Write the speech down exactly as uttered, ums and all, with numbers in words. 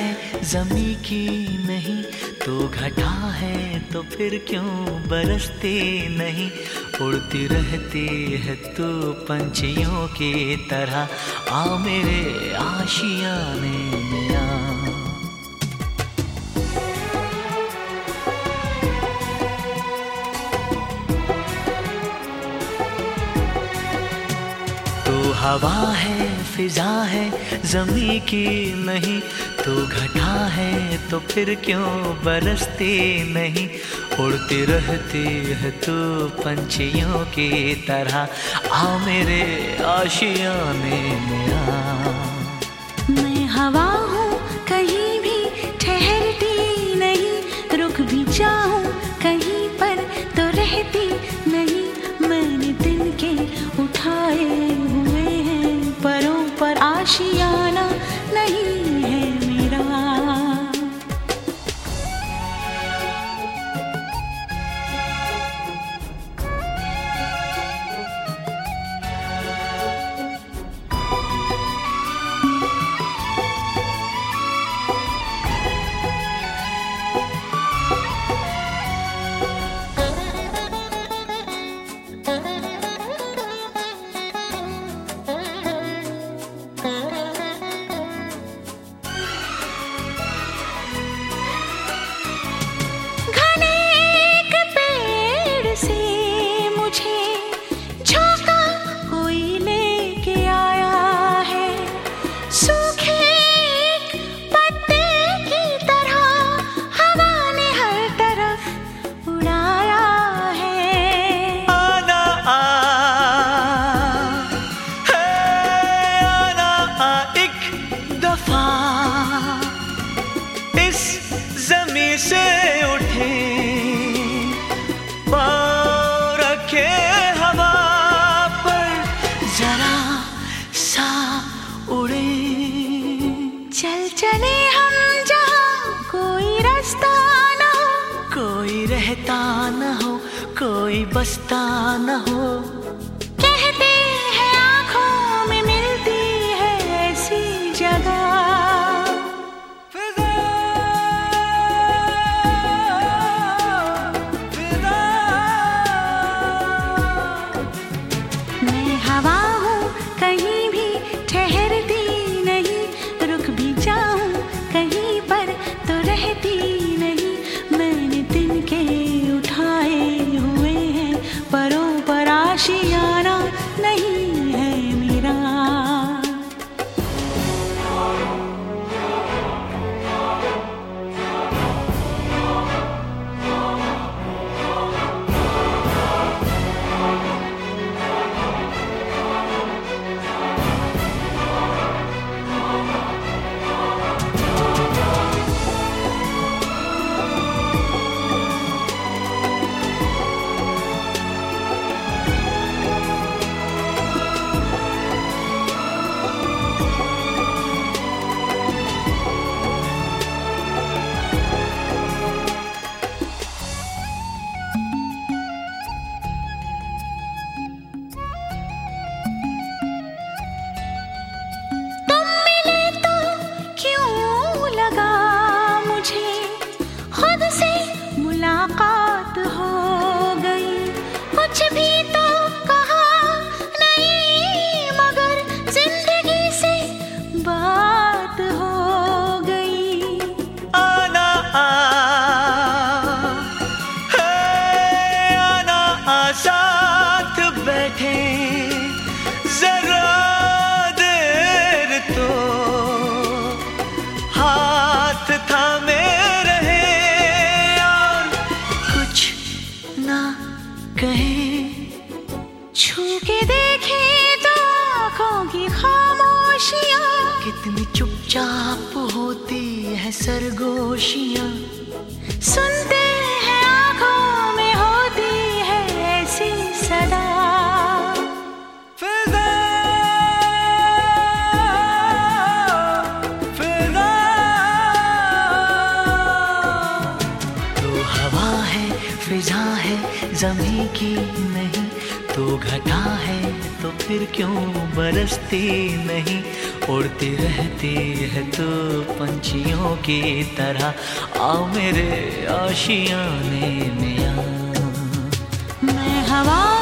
है ज़मीं की नहीं तो घटा है, तो फिर क्यों बरसती नहीं। उड़ती रहती है तू पंछियों की तरह, आ मेरे आशियाने में आ। हवा है फिजा है ज़मीं की नहीं तो घटा है, तो फिर क्यों बरसती नहीं। उड़ती रहती है तू पंछियों की तरह, आ मेरे आशियाने में आ। मैं हवा हूँ कहीं भी ठहरती नहीं, रुक भी जाऊँ कहीं पर तो रहती नहीं। मैंने दिन के उठाए हुए हैं परों पर, आशियाना नहीं है मेरा। ज़मीं से उठे पाँव रखे हवा पर, जरा सा उड़े। चल चले हम जहाँ कोई रास्ता न हो, कोई रहता न हो, कोई बसता न हो। कहते हैं आँखों में मिलती है ऐसी जगह। हवा हूँ कहीं भी ठहरती नहीं, रुक भी जाऊँ कहीं पर तो रहती नहीं। मैंने दिन के उठाए हुए हैं परों पर, आशियाना नहीं है मेरा। मुलाकात हो गई, कुछ भी तो कहा नहीं, मगर जिंदगी से बात हो गई। आना आ, है आना आ, साथ बैठे जरा देर तो, हाथ थामे कहे, छू के देखे तो आँखों की खामोशियाँ, कितनी चुपचाप होती है सरगोशियाँ। सुनते हैं आँखों में होती है ऐसी सदा। फिजा, फिजा, तो हवा है फिजा है ज़मीं की नहीं तो घटा है, तो फिर क्यों बरसती नहीं। उड़ती रहती है तो पंछियों की तरह, आओ मेरे आशियाने में आ। मैं हवा